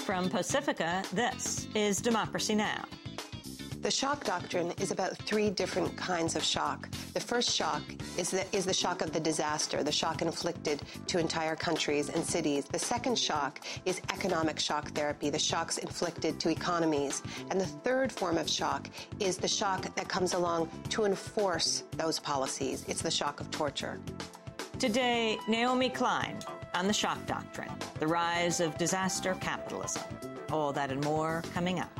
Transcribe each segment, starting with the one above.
From Pacifica, this is Democracy Now! The shock doctrine is about three different kinds of shock. The first shock is the shock of the disaster, the shock inflicted to entire countries and cities. The second shock is economic shock therapy, the shocks inflicted to economies. And the third form of shock is the shock that comes along to enforce those policies. It's the shock of torture. Today, Naomi Klein on the shock doctrine, the rise of disaster capitalism. All that and more coming up.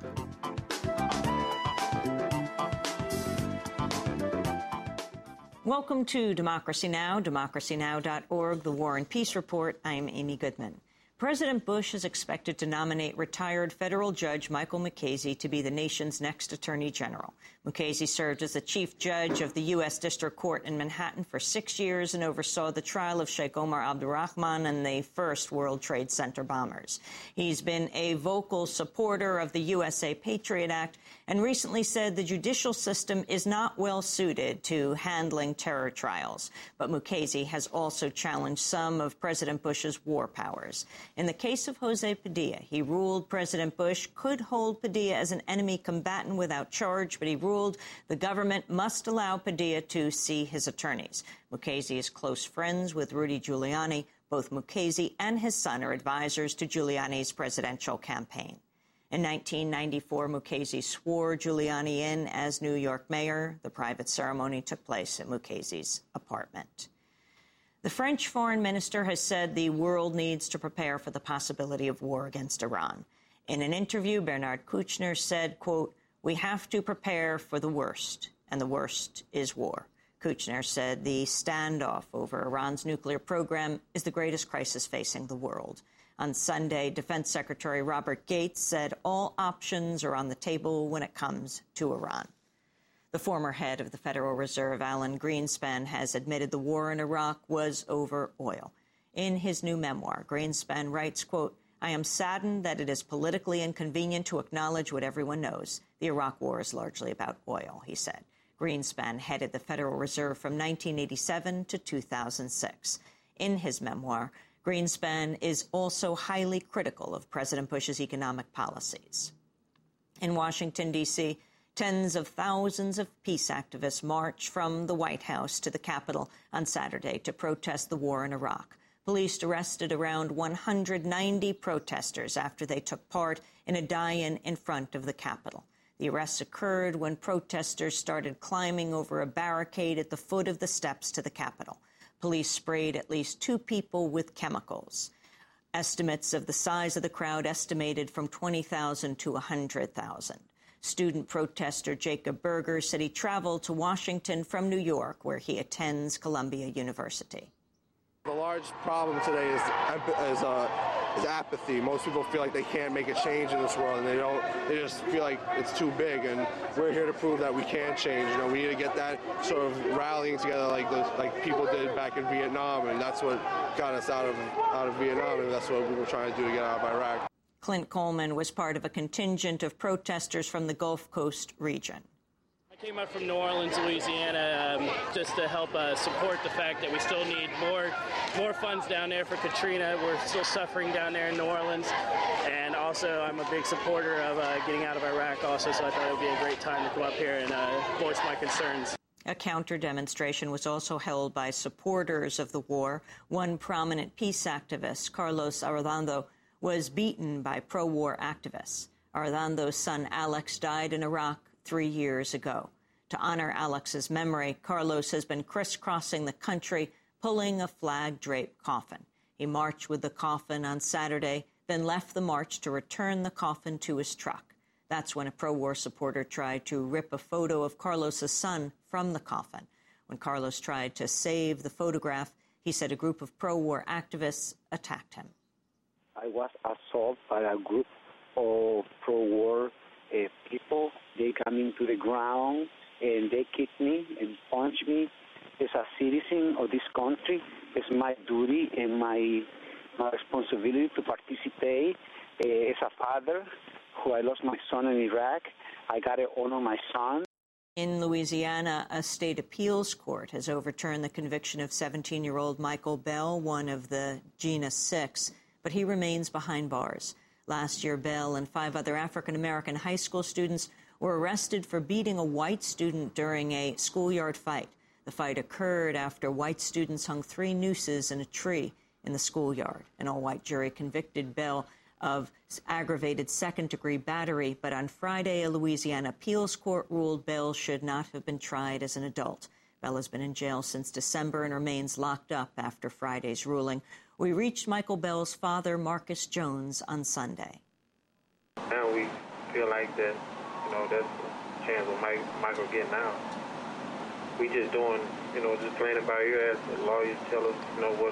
Welcome to Democracy Now!, democracynow.org, The War and Peace Report. I'm Amy Goodman. President Bush is expected to nominate retired federal judge Michael Mukasey to be the nation's next attorney general. Mukasey served as the chief judge of the U.S. District Court in Manhattan for 6 years and oversaw the trial of Sheikh Omar Abdulrahman and the first World Trade Center bombers. He's been a vocal supporter of the USA Patriot Act and recently said the judicial system is not well suited to handling terror trials. But Mukasey has also challenged some of President Bush's war powers. In the case of Jose Padilla, he ruled President Bush could hold Padilla as an enemy combatant without charge, but he ruled the government must allow Padilla to see his attorneys. Mukasey is close friends with Rudy Giuliani. Both Mukasey and his son are advisors to Giuliani's presidential campaign. In 1994, Mukasey swore Giuliani in as New York mayor. The private ceremony took place at Mukasey's apartment. The French foreign minister has said the world needs to prepare for the possibility of war against Iran. In an interview, Bernard Kouchner said, quote, "We have to prepare for the worst, and the worst is war." Kouchner said the standoff over Iran's nuclear program is the greatest crisis facing the world. On Sunday, Defense Secretary Robert Gates said all options are on the table when it comes to Iran. The former head of the Federal Reserve, Alan Greenspan, has admitted the war in Iraq was over oil. In his new memoir, Greenspan writes, quote, "I am saddened that it is politically inconvenient to acknowledge what everyone knows. The Iraq war is largely about oil," he said. Greenspan headed the Federal Reserve from 1987 to 2006. In his memoir, Greenspan is also highly critical of President Bush's economic policies. In Washington, D.C., tens of thousands of peace activists marched from the White House to the Capitol on Saturday to protest the war in Iraq. Police arrested around 190 protesters after they took part in a die-in in front of the Capitol. The arrests occurred when protesters started climbing over a barricade at the foot of the steps to the Capitol. Police sprayed at least 2 people with chemicals. Estimates of the size of the crowd estimated from 20,000 to 100,000. Student protester Jacob Berger said he traveled to Washington from New York, where he attends Columbia University. The large problem today is apathy. Most people feel like they can't make a change in this world, and they just feel like it's too big. And we're here to prove that we can change. We need to get that sort of rallying together, like people did back in Vietnam, and that's what got us out of Vietnam, and that's what we were trying to do to get out of Iraq. Clint Coleman was part of a contingent of protesters from the Gulf Coast region. I came up from New Orleans, Louisiana, just to help support the fact that we still need more funds down there for Katrina. We're still suffering down there in New Orleans. And also, I'm a big supporter of getting out of Iraq also, so I thought it would be a great time to come up here and voice my concerns. A counter-demonstration was also held by supporters of the war. One prominent peace activist, Carlos Arredondo, was beaten by pro-war activists. Arredondo's son Alex died in Iraq 3 years ago. To honor Alex's memory, Carlos has been crisscrossing the country, pulling a flag-draped coffin. He marched with the coffin on Saturday, then left the march to return the coffin to his truck. That's when a pro-war supporter tried to rip a photo of Carlos's son from the coffin. When Carlos tried to save the photograph, he said a group of pro-war activists attacked him. I was assaulted by a group of pro-war people. They come into the ground and they kicked me and punched me. As a citizen of this country, it's my duty and my responsibility to participate. As a father who I lost my son in Iraq, I got to honor my son. In Louisiana, a state appeals court has overturned the conviction of 17-year-old Michael Bell, one of the Jena Six, but he remains behind bars. Last year, Bell and 5 other African-American high school students were arrested for beating a white student during a schoolyard fight. The fight occurred after white students hung 3 nooses in a tree in the schoolyard. An all-white jury convicted Bell of aggravated second-degree battery, but on Friday, a Louisiana appeals court ruled Bell should not have been tried as an adult. Bell has been in jail since December and remains locked up after Friday's ruling. We reached Michael Bell's father, Marcus Jones, on Sunday. Now we feel like that, that's the chance of Michael getting out. We just doing, just playing it by ear as the lawyers tell us,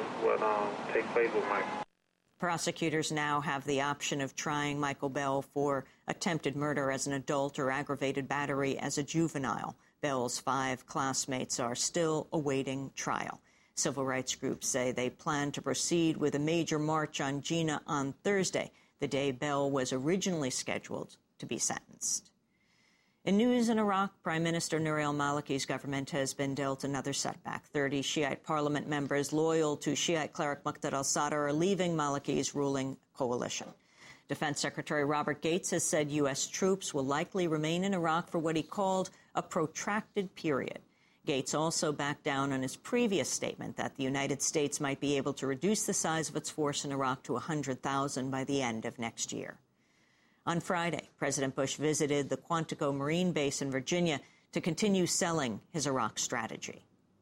what take place with Michael. Prosecutors now have the option of trying Michael Bell for attempted murder as an adult or aggravated battery as a juvenile. Bell's 5 classmates are still awaiting trial. Civil rights groups say they plan to proceed with a major march on Jinnah on Thursday, the day Bell was originally scheduled to be sentenced. In news in Iraq, Prime Minister Nouri al-Maliki's government has been dealt another setback. 30 Shiite parliament members loyal to Shiite cleric Muqtada al-Sadr are leaving Maliki's ruling coalition. Defense Secretary Robert Gates has said U.S. troops will likely remain in Iraq for what he called a protracted period. Gates also backed down on his previous statement that the United States might be able to reduce the size of its force in Iraq to 100,000 by the end of next year. On Friday, President Bush visited the Quantico Marine Base in Virginia to continue selling his Iraq strategy.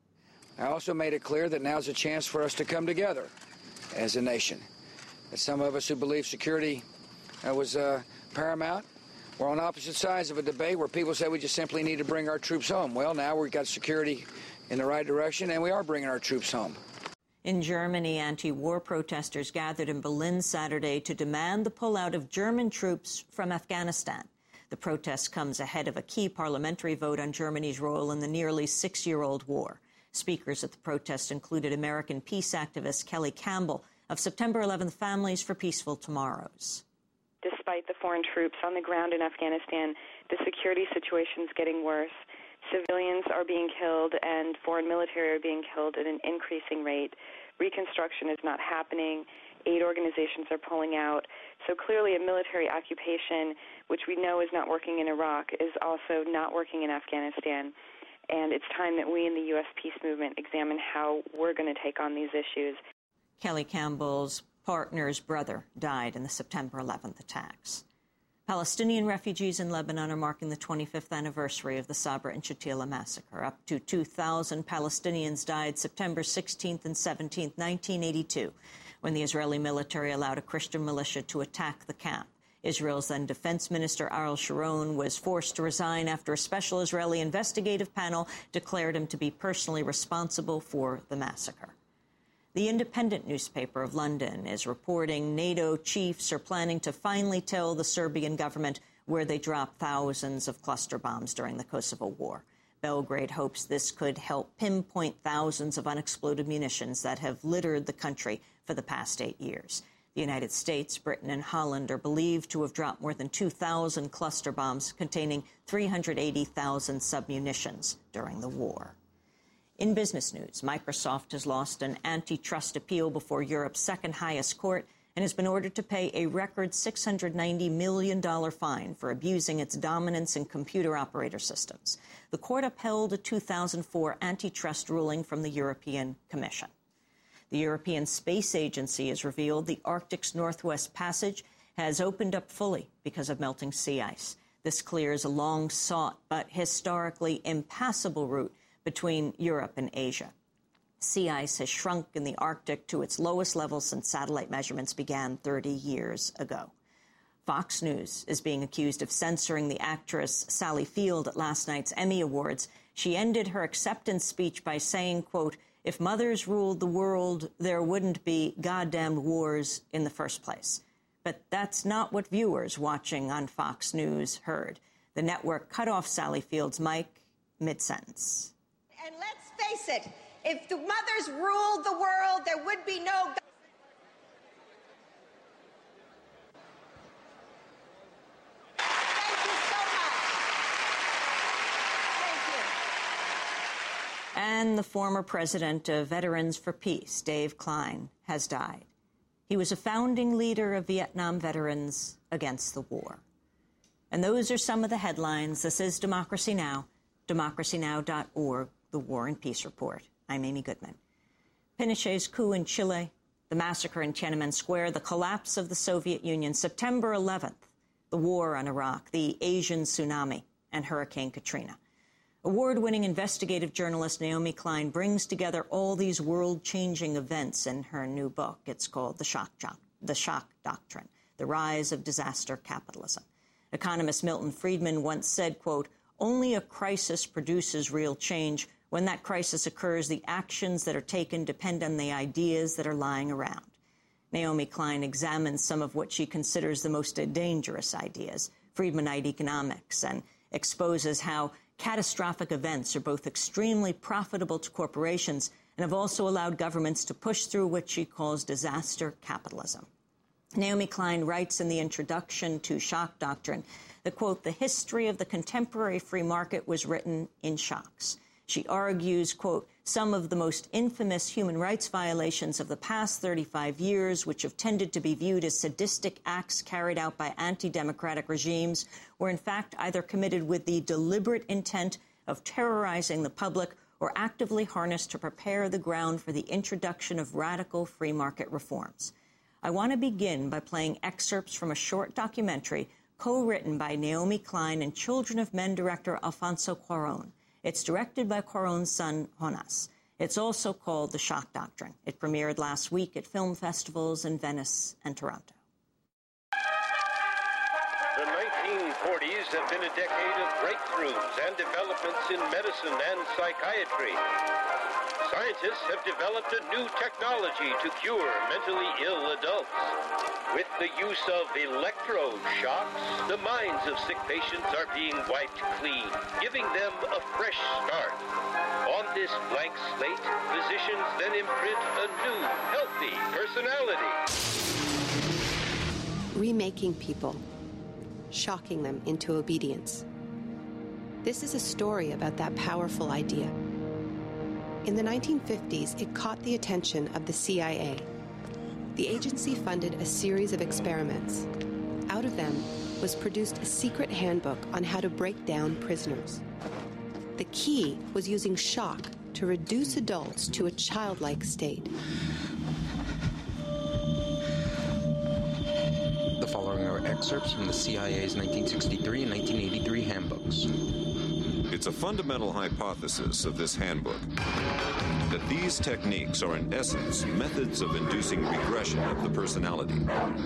I also made it clear that now's a chance for us to come together as a nation. That some of us who believe security was paramount were on opposite sides of a debate where people said we just simply need to bring our troops home. Well, now we've got security in the right direction, and we are bringing our troops home. In Germany, anti-war protesters gathered in Berlin Saturday to demand the pullout of German troops from Afghanistan. The protest comes ahead of a key parliamentary vote on Germany's role in the nearly 6-year-old war. Speakers at the protest included American peace activist Kelly Campbell of September 11th Families for Peaceful Tomorrows. Despite the foreign troops on the ground in Afghanistan, the security situation is getting worse. Civilians are being killed and foreign military are being killed at an increasing rate. Reconstruction is not happening. Aid organizations are pulling out. So clearly a military occupation, which we know is not working in Iraq, is also not working in Afghanistan. And it's time that we in the U.S. peace movement examine how we're going to take on these issues. Kelly Campbell's partner's brother died in the September 11th attacks. Palestinian refugees in Lebanon are marking the 25th anniversary of the Sabra and Shatila massacre. Up to 2,000 Palestinians died September 16th and 17th, 1982, when the Israeli military allowed a Christian militia to attack the camp. Israel's then defense minister Ariel Sharon was forced to resign after a special Israeli investigative panel declared him to be personally responsible for the massacre. The Independent newspaper of London is reporting NATO chiefs are planning to finally tell the Serbian government where they dropped thousands of cluster bombs during the Kosovo War. Belgrade hopes this could help pinpoint thousands of unexploded munitions that have littered the country for the past 8 years. The United States, Britain, and Holland are believed to have dropped more than 2,000 cluster bombs containing 380,000 submunitions during the war. In business news, Microsoft has lost an antitrust appeal before Europe's second highest court and has been ordered to pay a record $690 million fine for abusing its dominance in computer operator systems. The court upheld a 2004 antitrust ruling from the European Commission. The European Space Agency has revealed the Arctic's Northwest Passage has opened up fully because of melting sea ice. This clears a long-sought but historically impassable route between Europe and Asia. Sea ice has shrunk in the Arctic to its lowest level since satellite measurements began 30 years ago. Fox News is being accused of censoring the actress Sally Field at last night's Emmy Awards. She ended her acceptance speech by saying, quote, "If mothers ruled the world, there wouldn't be goddamned wars in the first place." But that's not what viewers watching on Fox News heard. The network cut off Sally Field's mic mid-sentence. And let's face it, if the mothers ruled the world, there would be no... Thank you so much. Thank you. And the former president of Veterans for Peace, Dave Klein, has died. He was a founding leader of Vietnam Veterans Against the War. And those are some of the headlines. This is Democracy Now!, democracynow.org, the War and Peace Report. I'm Amy Goodman. Pinochet's coup in Chile, the massacre in Tiananmen Square, the collapse of the Soviet Union, September 11th, the war on Iraq, the Asian tsunami, and Hurricane Katrina. Award-winning investigative journalist Naomi Klein brings together all these world-changing events in her new book. It's called The Shock Doctrine, The Rise of Disaster Capitalism. Economist Milton Friedman once said, quote, "Only a crisis produces real change. When that crisis occurs, the actions that are taken depend on the ideas that are lying around." Naomi Klein examines some of what she considers the most dangerous ideas, Friedmanite economics, and exposes how catastrophic events are both extremely profitable to corporations and have also allowed governments to push through what she calls disaster capitalism. Naomi Klein writes in the introduction to Shock Doctrine that, quote, "The history of the contemporary free market was written in shocks." She argues, quote, "Some of the most infamous human rights violations of the past 35 years, which have tended to be viewed as sadistic acts carried out by anti-democratic regimes, were in fact either committed with the deliberate intent of terrorizing the public or actively harnessed to prepare the ground for the introduction of radical free market reforms." I want to begin by playing excerpts from a short documentary co-written by Naomi Klein and Children of Men director Alfonso Cuarón. It's directed by Cuarón's son, Jonas. It's also called The Shock Doctrine. It premiered last week at film festivals in Venice and Toronto. The 1940s have been a decade of breakthroughs and developments in medicine and psychiatry. Scientists have developed a new technology to cure mentally ill adults. With the use of electroshocks, the minds of sick patients are being wiped clean, giving them a fresh start. On this blank slate, physicians then imprint a new, healthy personality. Remaking people, shocking them into obedience. This is a story about that powerful idea. In the 1950s, it caught the attention of the CIA. The agency funded a series of experiments. Out of them was produced a secret handbook on how to break down prisoners. The key was using shock to reduce adults to a childlike state. The following are excerpts from the CIA's 1963 and 1983 handbooks. It's a fundamental hypothesis of this handbook that these techniques are in essence methods of inducing regression of the personality.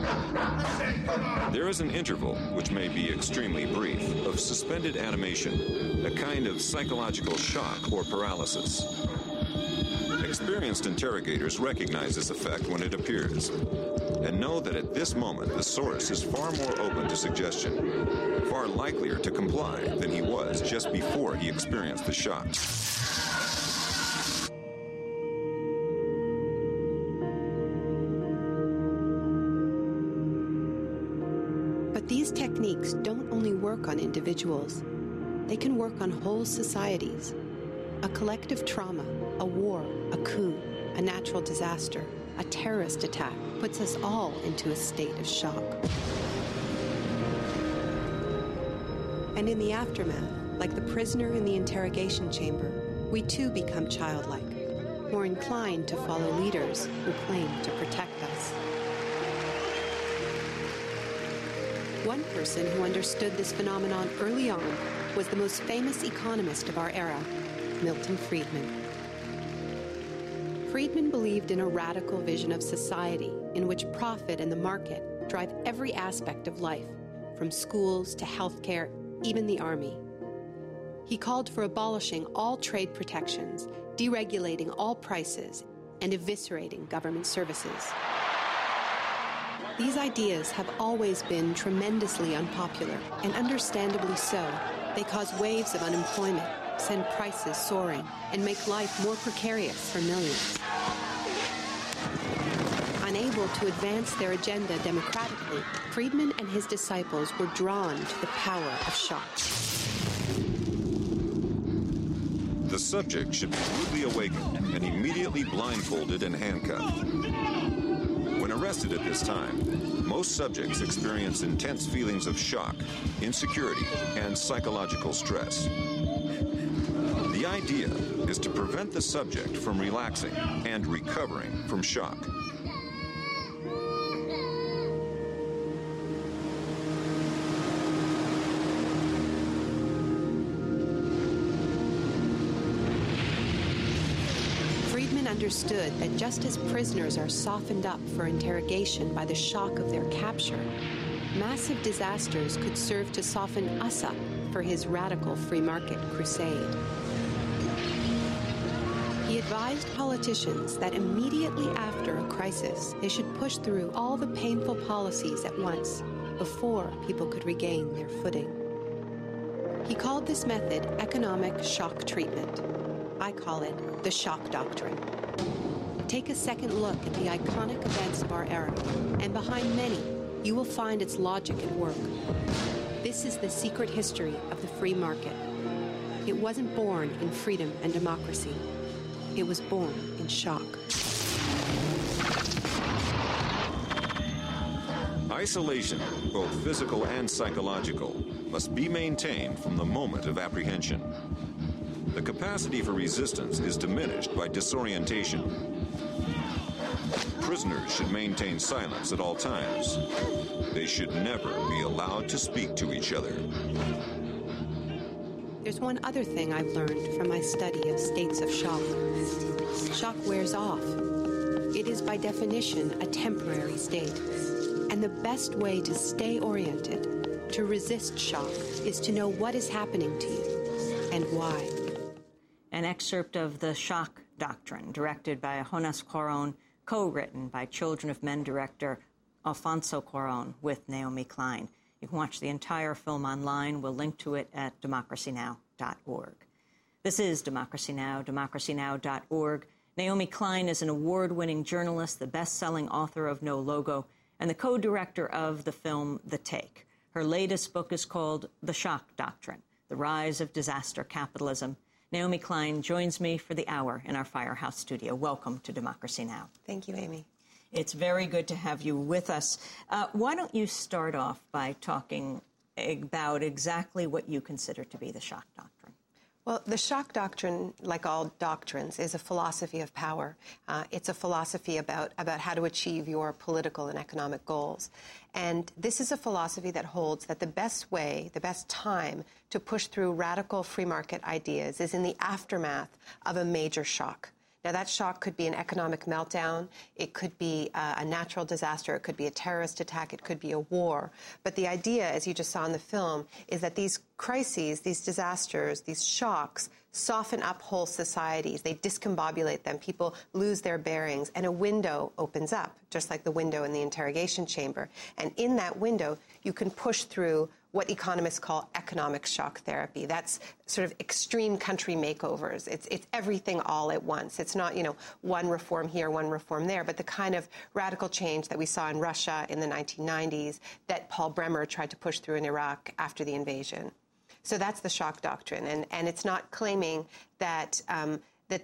There is an interval, which may be extremely brief, of suspended animation, a kind of psychological shock or paralysis. Experienced interrogators recognize this effect when it appears, and know that at this moment the source is far more open to suggestion, far likelier to comply than he was just before he experienced the shock. But these techniques don't only work on individuals. They can work on whole societies. A collective trauma, a war, a coup, a natural disaster, a terrorist attack puts us all into a state of shock. And in the aftermath, like the prisoner in the interrogation chamber, we too become childlike, more inclined to follow leaders who claim to protect us. One person who understood this phenomenon early on was the most famous economist of our era, Milton Friedman. Friedman believed in a radical vision of society in which profit and the market drive every aspect of life, from schools to healthcare, even the army. He called for abolishing all trade protections, deregulating all prices, and eviscerating government services. These ideas have always been tremendously unpopular, and understandably so. They cause waves of unemployment, send prices soaring, and make life more precarious for millions. Unable to advance their agenda democratically, Friedman and his disciples were drawn to the power of shock. The subject should be rudely awakened and immediately blindfolded and handcuffed. When a arrested at this time, most subjects experience intense feelings of shock, insecurity, and psychological stress. The idea is to prevent the subject from relaxing and recovering from shock. Friedman understood that just as prisoners are softened up for interrogation by the shock of their capture, massive disasters could serve to soften us up for his radical free market crusade. He advised politicians that immediately after a crisis, they should push through all the painful policies at once before people could regain their footing. He called this method economic shock treatment. I call it the shock doctrine. Take a second look at the iconic events of our era, and behind many, you will find its logic at work. This is the secret history of the free market. It wasn't born in freedom and democracy. It was born in shock. Isolation, both physical and psychological, must be maintained from the moment of apprehension. The capacity for resistance is diminished by disorientation. Prisoners should maintain silence at all times. They should never be allowed to speak to each other. There's one other thing I've learned from my study of states of shock. Shock wears off. It is by definition a temporary state. And the best way to stay oriented, to resist shock, is to know what is happening to you and why. An excerpt of The Shock Doctrine, directed by Jonas Cuarón, co-written by Children of Men director Alfonso Cuarón with Naomi Klein. You can watch the entire film online. We'll link to it at democracynow.org. This is Democracy Now!, democracynow.org. Naomi Klein is an award-winning journalist, the best-selling author of No Logo, and the co-director of the film The Take. Her latest book is called The Shock Doctrine, The Rise of Disaster Capitalism. Naomi Klein joins me for the hour in our Firehouse studio. Welcome to Democracy Now! Thank you, Amy. It's very good to have you with us. Why don't you start off by talking about exactly what you consider to be the shock doctrine? Well, the shock doctrine, like all doctrines, is a philosophy of power. It's a philosophy about how to achieve your political and economic goals. And this is a philosophy that holds that the best way, the best time to push through radical free market ideas is in the aftermath of a major shock. Now, that shock could be an economic meltdown, it could be a natural disaster, it could be a terrorist attack, it could be a war. But the idea, as you just saw in the film, is that these crises, these disasters, these shocks soften up whole societies. They discombobulate them. People lose their bearings, and a window opens up, just like the window in the interrogation chamber. And in that window, you can push through what economists call economic shock therapy. That's sort of extreme country makeovers. It's everything all at once. It's not, one reform here, one reform there, but the kind of radical change that we saw in Russia in the 1990s that Paul Bremer tried to push through in Iraq after the invasion. So that's the shock doctrine, and it's not claiming that that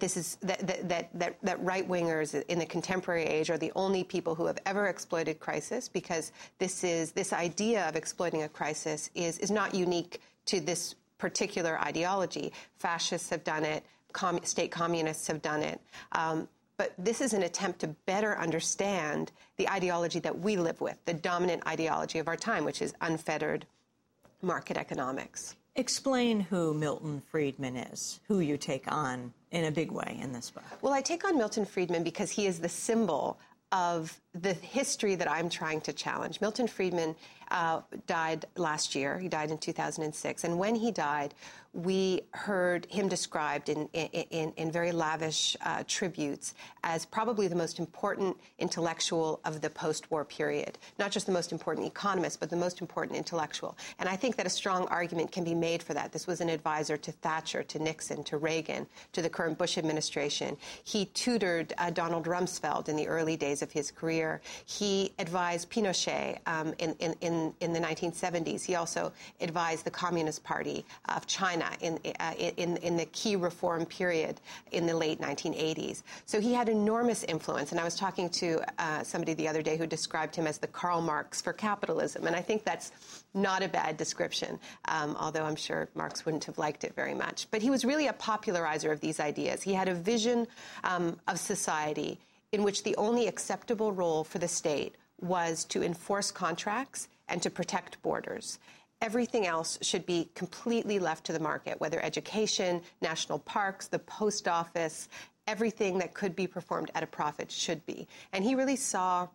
right wingers in the contemporary age are the only people who have ever exploited crisis, because this idea of exploiting a crisis is not unique to this particular ideology. Fascists have done it, state communists have done it. But this is an attempt to better understand the ideology that we live with, the dominant ideology of our time, which is unfettered market economics. Explain who Milton Friedman is, who you take on in a big way in this book. Well, I take on Milton Friedman because he is the symbol of the history that I'm trying to challenge. Milton Friedman died last year. He died in 2006. And when he died, we heard him described in very lavish tributes as probably the most important intellectual of the post-war period. Not just the most important economist, but the most important intellectual. And I think that a strong argument can be made for that. This was an advisor to Thatcher, to Nixon, to Reagan, to the current Bush administration. He tutored Donald Rumsfeld in the early days of his career. He advised Pinochet in the 1970s. He also advised the Communist Party of China in the key reform period in the late 1980s. So he had enormous influence. And I was talking to somebody the other day who described him as the Karl Marx for capitalism. And I think that's not a bad description, although I'm sure Marx wouldn't have liked it very much. But he was really a popularizer of these ideas. He had a vision of society in which the only acceptable role for the state was to enforce contracts and to protect borders. Everything else should be completely left to the market, whether education, national parks, the post office, everything that could be performed at a profit should be. And he really saw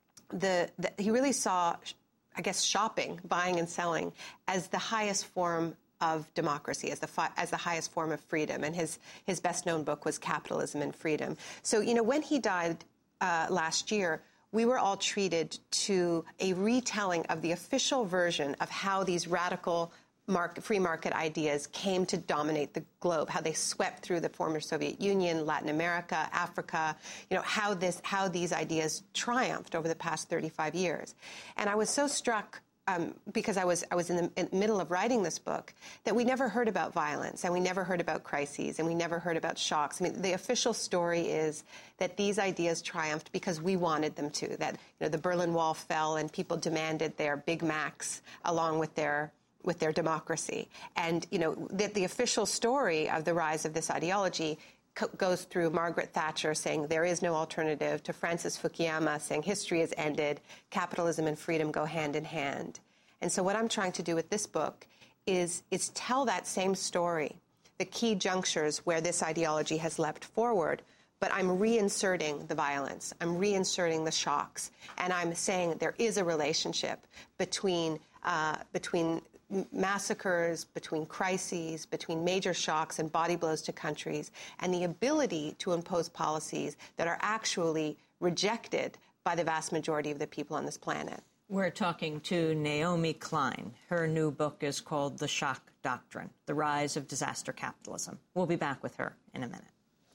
I guess, shopping, buying and selling as the highest form of democracy, as the highest form of freedom. And his best-known book was Capitalism and Freedom. So, when he died last year, we were all treated to a retelling of the official version of how these radical free market ideas came to dominate the globe, how they swept through the former Soviet Union, Latin America, Africa, how these ideas triumphed over the past 35 years. And I was so struck because I was in the middle of writing this book, that we never heard about violence, and we never heard about crises, and we never heard about shocks. I mean, the official story is that these ideas triumphed because we wanted them to, that the Berlin Wall fell and people demanded their Big Macs along with their democracy. And, the official story of the rise of this ideology goes through Margaret Thatcher saying there is no alternative, to Francis Fukuyama saying history has ended, capitalism and freedom go hand in hand. And so what I'm trying to do with this book is tell that same story, the key junctures where this ideology has leapt forward, but I'm reinserting the violence, I'm reinserting the shocks, and I'm saying there is a relationship between massacres, between crises, between major shocks and body blows to countries, and the ability to impose policies that are actually rejected by the vast majority of the people on this planet. We're talking to Naomi Klein. Her new book is called The Shock Doctrine, The Rise of Disaster Capitalism. We'll be back with her in a minute.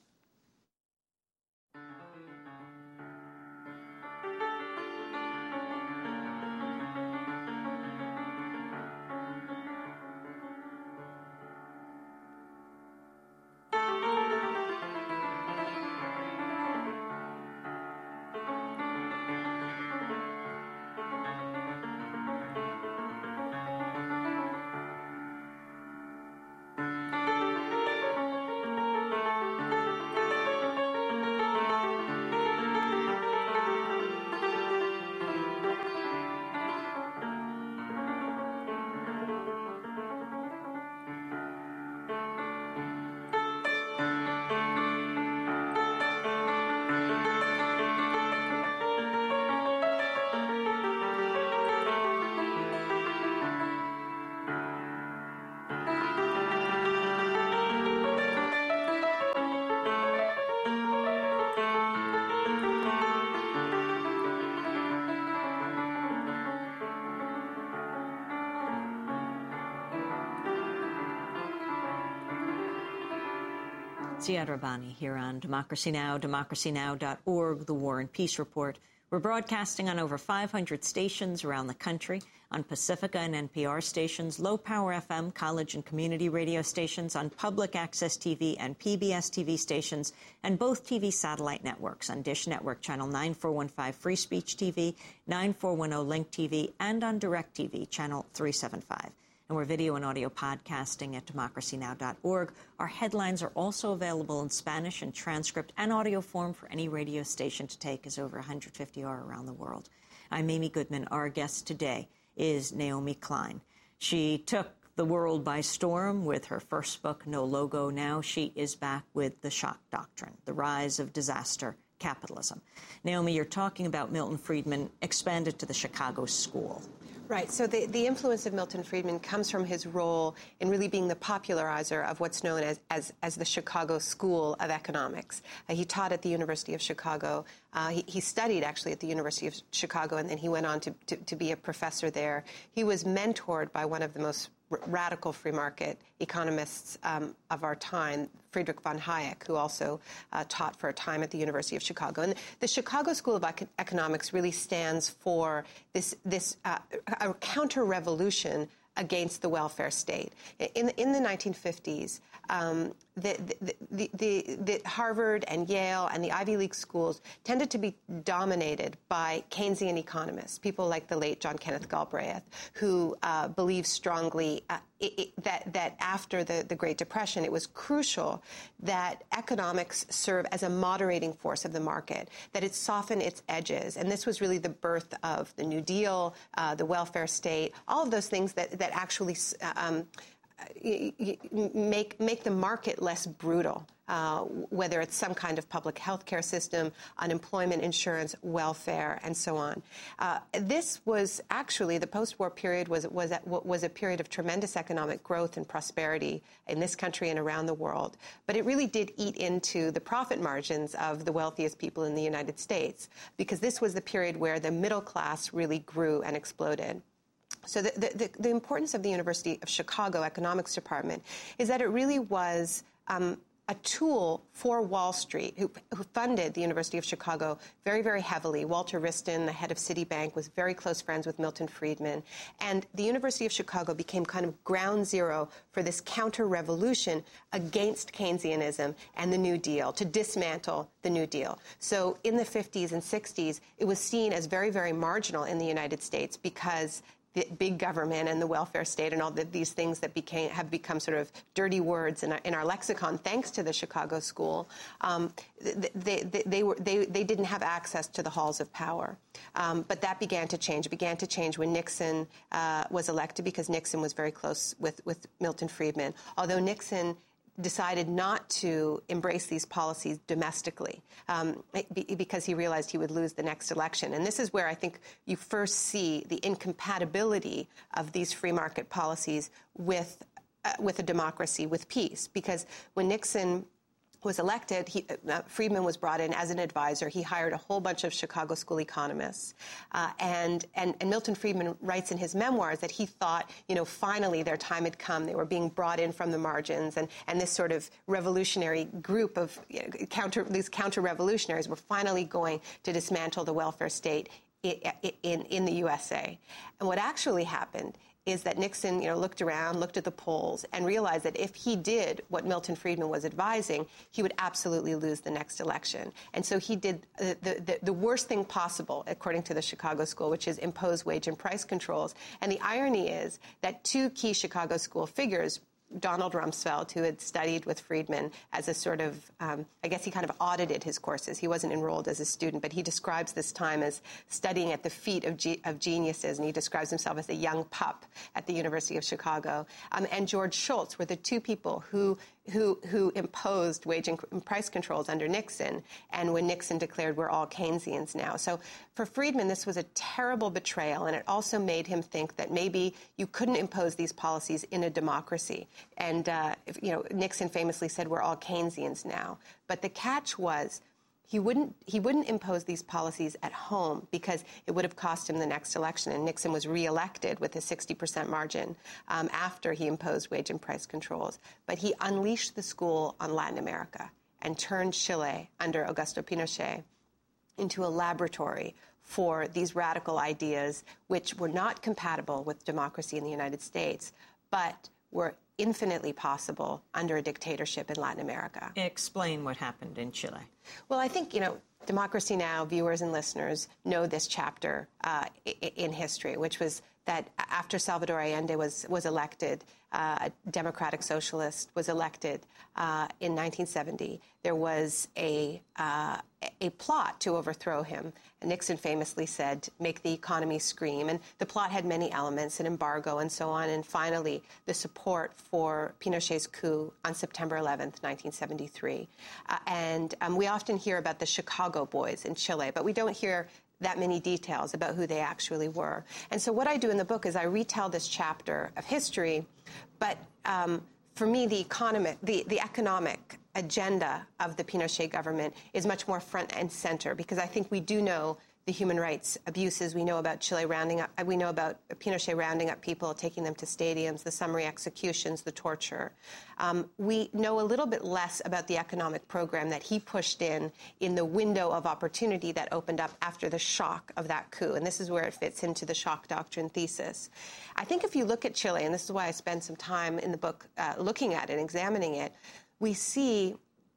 Ziad Rabbani here on Democracy Now!, democracynow.org, The War and Peace Report. We're broadcasting on over 500 stations around the country, on Pacifica and NPR stations, low-power FM, college and community radio stations, on public access TV and PBS TV stations, and both TV satellite networks, on Dish Network Channel 9415 Free Speech TV, 9410 Link TV, and on DirecTV Channel 375. And we're video and audio podcasting at democracynow.org. Our headlines are also available in Spanish and transcript and audio form for any radio station to take, as over 150 are around the world. I'm Amy Goodman. Our guest today is Naomi Klein. She took the world by storm with her first book, No Logo. Now she is back with The Shock Doctrine, The Rise of Disaster Capitalism. Naomi, you're talking about Milton Friedman expanded to the Chicago School. Right. So the influence of Milton Friedman comes from his role in really being the popularizer of what's known as the Chicago School of Economics. He taught at the University of Chicago. He studied, actually, at the University of Chicago, and then he went on to be a professor there. He was mentored by one of the most radical free market economists of our time, Friedrich von Hayek, who also taught for a time at the University of Chicago. And the Chicago School of Economics really stands for this a counter-revolution against the welfare state. In the 1950s, the Harvard and Yale and the Ivy League schools tended to be dominated by Keynesian economists, people like the late John Kenneth Galbraith, who believed strongly that after the Great Depression, it was crucial that economics serve as a moderating force of the market, that it soften its edges. And this was really the birth of the New Deal, the welfare state, all of those things that actually make the market less brutal, whether it's some kind of public health care system, unemployment insurance, welfare, and so on. This was actually, the post-war period was a period of tremendous economic growth and prosperity in this country and around the world. But it really did eat into the profit margins of the wealthiest people in the United States, because this was the period where the middle class really grew and exploded. So the importance of the University of Chicago Economics Department is that it really was a tool for Wall Street, who funded the University of Chicago very, very heavily. Walter Wriston, the head of Citibank, was very close friends with Milton Friedman. And the University of Chicago became kind of ground zero for this counter-revolution against Keynesianism and the New Deal, to dismantle the New Deal. So in the 50s and 60s, it was seen as very, very marginal in the United States because the big government and the welfare state and all these things that have become sort of dirty words in our lexicon, thanks to the Chicago School, they didn't have access to the halls of power. But that began to change. It began to change when Nixon was elected, because Nixon was very close with Milton Friedman. Although Nixon decided not to embrace these policies domestically because he realized he would lose the next election. And this is where I think you first see the incompatibility of these free market policies with a democracy, with peace. Because when Nixon was elected, Friedman was brought in as an advisor. He hired a whole bunch of Chicago School economists. And Milton Friedman writes in his memoirs that he thought, finally their time had come. They were being brought in from the margins. And this sort of revolutionary group of these counter-revolutionaries were finally going to dismantle the welfare state in the USA. And what actually happened is that Nixon, looked around, looked at the polls, and realized that if he did what Milton Friedman was advising, he would absolutely lose the next election. And so he did the worst thing possible, according to the Chicago School, which is impose wage and price controls. And the irony is that two key Chicago School figures, Donald Rumsfeld, who had studied with Friedman as a sort of, I guess he kind of audited his courses. He wasn't enrolled as a student, but he describes this time as studying at the feet of geniuses, and he describes himself as a young pup at the University of Chicago. And George Shultz were the two people who imposed wage and price controls under Nixon, and when Nixon declared we're all Keynesians now. So for Friedman, this was a terrible betrayal, and it also made him think that maybe you couldn't impose these policies in a democracy. And, Nixon famously said we're all Keynesians now. But the catch was he wouldn't impose these policies at home because it would have cost him the next election. And Nixon was reelected with a 60% margin after he imposed wage and price controls. But he unleashed the school on Latin America and turned Chile under Augusto Pinochet into a laboratory for these radical ideas, which were not compatible with democracy in the United States, but were infinitely possible under a dictatorship in Latin America. Explain what happened in Chile. Well, I think, Democracy Now! Viewers and listeners know this chapter in history, which was that after Salvador Allende was elected, a democratic socialist was elected in 1970, there was a plot to overthrow him. Nixon famously said, make the economy scream. And the plot had many elements, an embargo and so on. And finally, the support for Pinochet's coup on September 11th, 1973. And we often hear about the Chicago boys in Chile, but we don't hear that many details about who they actually were. And so what I do in the book is I retell this chapter of history, but for me, the economic agenda of the Pinochet government is much more front and center, because I think we do know the human rights abuses. We know about Chile rounding up, we know about Pinochet rounding up people, taking them to stadiums, the summary executions, the torture. We know a little bit less about the economic program that he pushed in the window of opportunity that opened up after the shock of that coup. And this is where it fits into the shock doctrine thesis. I think if you look at Chile, and this is why I spend some time in the book looking at it, examining it, we see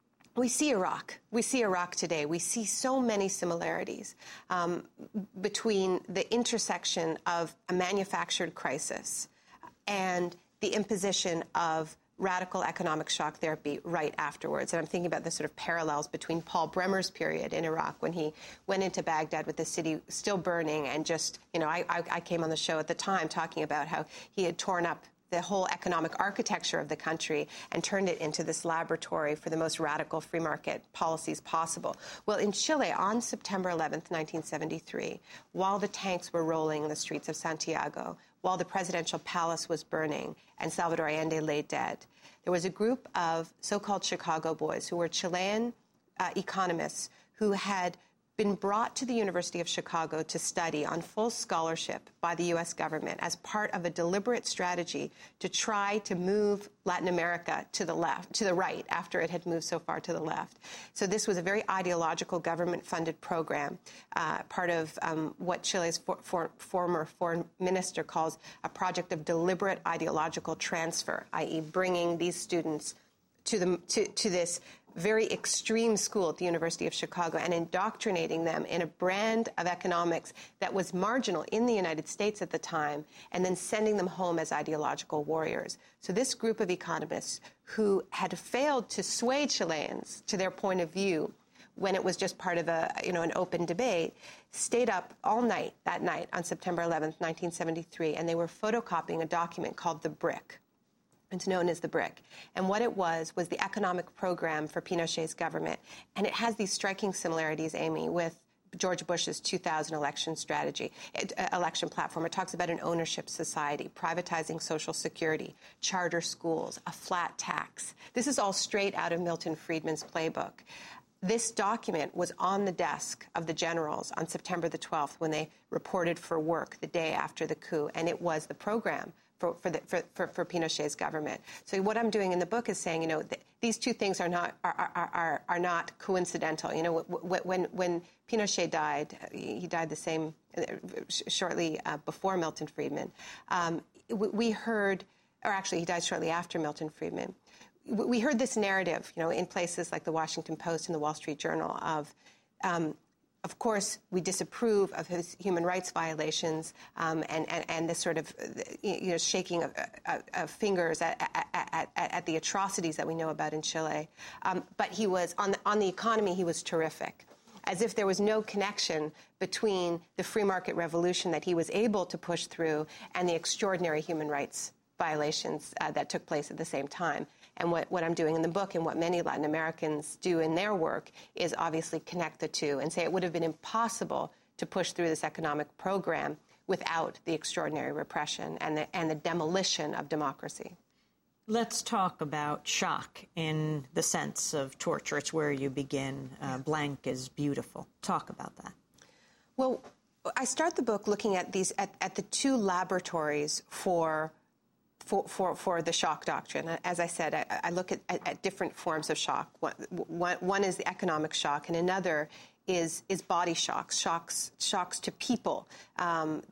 Iraq. We see Iraq today. We see so many similarities between the intersection of a manufactured crisis and the imposition of radical economic shock therapy right afterwards. And I'm thinking about the sort of parallels between Paul Bremer's period in Iraq when he went into Baghdad with the city still burning and just, I came on the show at the time talking about how he had torn up the whole economic architecture of the country and turned it into this laboratory for the most radical free market policies possible. Well, in Chile, on September 11th, 1973, while the tanks were rolling in the streets of Santiago, while the presidential palace was burning and Salvador Allende lay dead, there was a group of so-called Chicago boys who were Chilean economists who had been brought to the University of Chicago to study on full scholarship by the U.S. government as part of a deliberate strategy to try to move Latin America to the left, to the right, after it had moved so far to the left. So this was a very ideological government-funded program, part of what Chile's former foreign minister calls a project of deliberate ideological transfer, i.e. bringing these students to this very extreme school at the University of Chicago and indoctrinating them in a brand of economics that was marginal in the United States at the time, and then sending them home as ideological warriors. So this group of economists who had failed to sway Chileans to their point of view when it was just part of an open debate, stayed up all night that night on September 11th, 1973, and they were photocopying a document called The Brick. It's known as The Brick. And what it was the economic program for Pinochet's government. And it has these striking similarities, Amy, with George Bush's 2000 election platform. It talks about an ownership society, privatizing Social Security, charter schools, a flat tax. This is all straight out of Milton Friedman's playbook. This document was on the desk of the generals on September the 12th when they reported for work the day after the coup, and it was the program for Pinochet's government. So what I'm doing in the book is saying, these two things are not coincidental. When Pinochet died, he died the same shortly before Milton Friedman. We heard, or actually he died shortly after Milton Friedman. We heard this narrative, in places like the Washington Post and the Wall Street Journal of course, we disapprove of his human rights violations and this sort of shaking of fingers at the atrocities that we know about in Chile. But he was on the economy. He was terrific, as if there was no connection between the free market revolution that he was able to push through and the extraordinary human rights violations that took place at the same time. And what I'm doing in the book, and what many Latin Americans do in their work, is obviously connect the two and say it would have been impossible to push through this economic program without the extraordinary repression and the demolition of democracy. Let's talk about shock in the sense of torture. It's where you begin. Blank is beautiful. Talk about that. Well, I start the book looking at at the two laboratories for the shock doctrine. As I said, I look at different forms of shock. One is the economic shock, and another is body shocks, shocks to people. And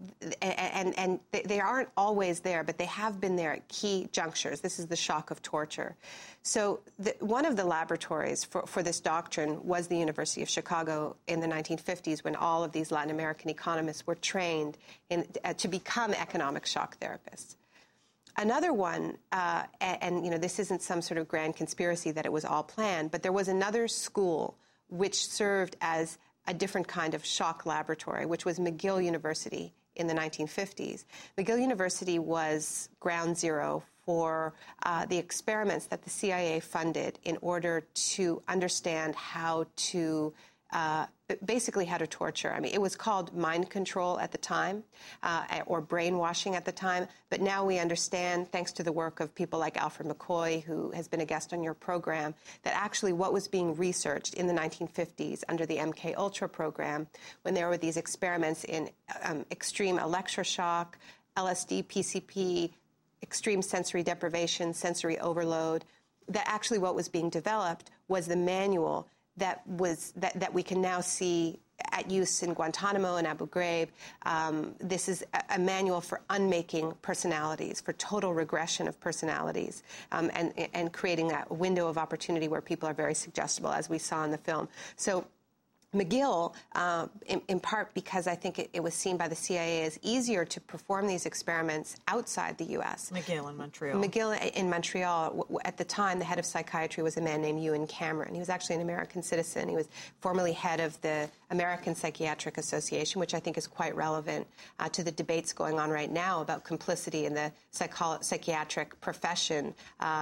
they aren't always there, but they have been there at key junctures. This is the shock of torture. So one of the laboratories for this doctrine was the University of Chicago in the 1950s, when all of these Latin American economists were trained to become economic shock therapists. Another one, this isn't some sort of grand conspiracy that it was all planned, but there was another school which served as a different kind of shock laboratory, which was McGill University in the 1950s. McGill University was ground zero for the experiments that the CIA funded in order to understand how to basically how to torture. I mean, it was called mind control at the time, or brainwashing at the time, but now we understand, thanks to the work of people like Alfred McCoy, who has been a guest on your program, that actually what was being researched in the 1950s under the MK Ultra program, when there were these experiments in extreme electroshock, LSD, PCP, extreme sensory deprivation, sensory overload, that actually what was being developed was the manual that we can now see at use in Guantanamo and Abu Ghraib. This is a manual for unmaking personalities, for total regression of personalities, and creating that window of opportunity where people are very suggestible, as we saw in the film. So McGill, in part because I think it was seen by the CIA as easier to perform these experiments outside the U.S. McGill in Montreal. McGill in Montreal, at the time, the head of psychiatry was a man named Ewan Cameron. He was actually an American citizen. He was formerly head of the American Psychiatric Association, which I think is quite relevant to the debates going on right now about complicity in the psychiatric profession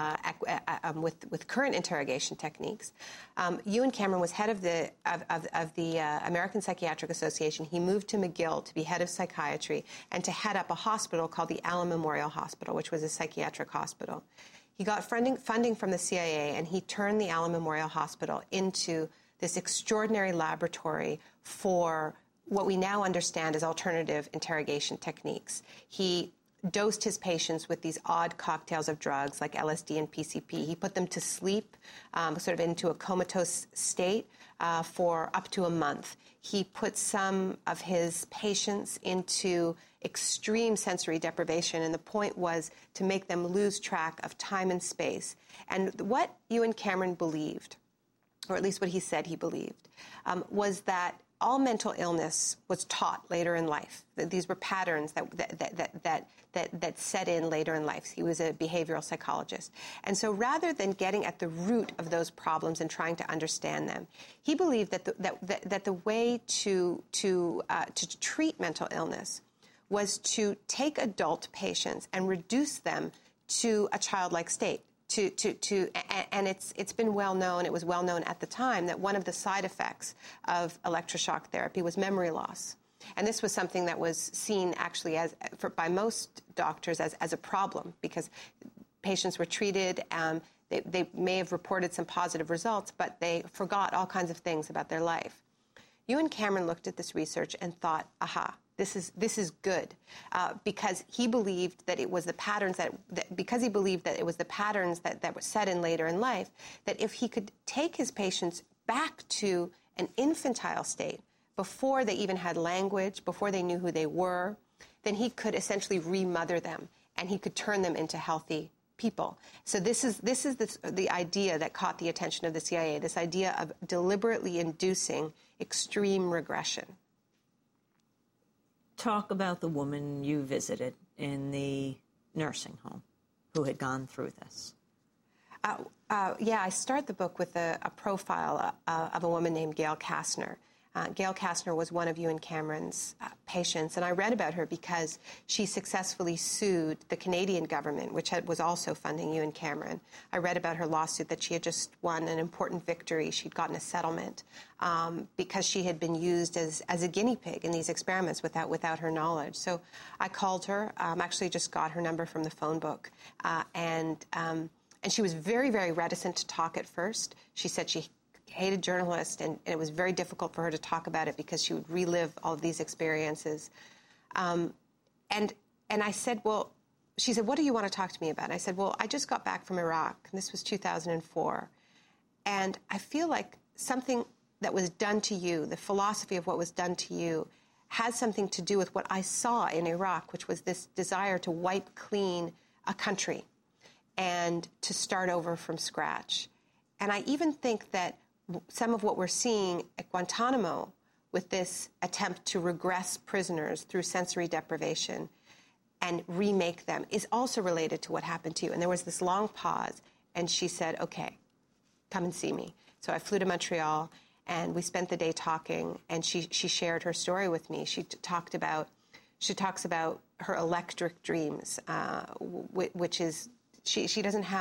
with current interrogation techniques. Ewan Cameron was head of the American Psychiatric Association. He moved to McGill to be head of psychiatry and to head up a hospital called the Allen Memorial Hospital, which was a psychiatric hospital. He got funding from the CIA, and he turned the Allen Memorial Hospital into this extraordinary laboratory for what we now understand as alternative interrogation techniques. He dosed his patients with these odd cocktails of drugs like LSD and PCP. He put them to sleep, sort of into a comatose state for up to a month. He put some of his patients into extreme sensory deprivation, and the point was to make them lose track of time and space. And what Ewan Cameron believed, or at least what he said he believed, was that all mental illness was taught later in life. These were patterns that set in later in life. He was a behavioral psychologist. And so rather than getting at the root of those problems and trying to understand them, he believed that the way to treat mental illness was to take adult patients and reduce them to a childlike state. And it's been well known, it was well known at the time, that one of the side effects of electroshock therapy was memory loss. And this was something that was seen actually by most doctors as a problem, because patients were treated, they may have reported some positive results, but they forgot all kinds of things about their life. Ewan Cameron looked at this research and thought, aha, this is good, because he believed that it was the patterns that were set in later in life, that if he could take his patients back to an infantile state before they even had language, before they knew who they were, then he could essentially remother them, and he could turn them into healthy people. So this is the idea that caught the attention of the CIA, this idea of deliberately inducing extreme regression. Talk about the woman you visited in the nursing home who had gone through this. Yeah, I start the book with a profile of a woman named Gail Kastner. Gail Kastner was one of Ewan Cameron's patients, and I read about her because she successfully sued the Canadian government, which was also funding Ewan Cameron. I read about her lawsuit that she had just won an important victory. She'd gotten a settlement because she had been used as a guinea pig in these experiments without her knowledge. So I called her, actually just got her number from the phone book, and she was very, very reticent to talk at first. She said she hated journalists, and it was very difficult for her to talk about it because she would relive all of these experiences. And I said, well, she said, what do you want to talk to me about? And I said, well, I just got back from Iraq, and this was 2004. And I feel like something that was done to you, the philosophy of what was done to you, has something to do with what I saw in Iraq, which was this desire to wipe clean a country and to start over from scratch. And I even think that some of what we're seeing at Guantanamo with this attempt to regress prisoners through sensory deprivation and remake them is also related to what happened to you. And there was this long pause, and she said, okay, come and see me. So I flew to Montreal, and we spent the day talking, and she shared her story with me. She talks about her electric dreams, which is, she doesn't have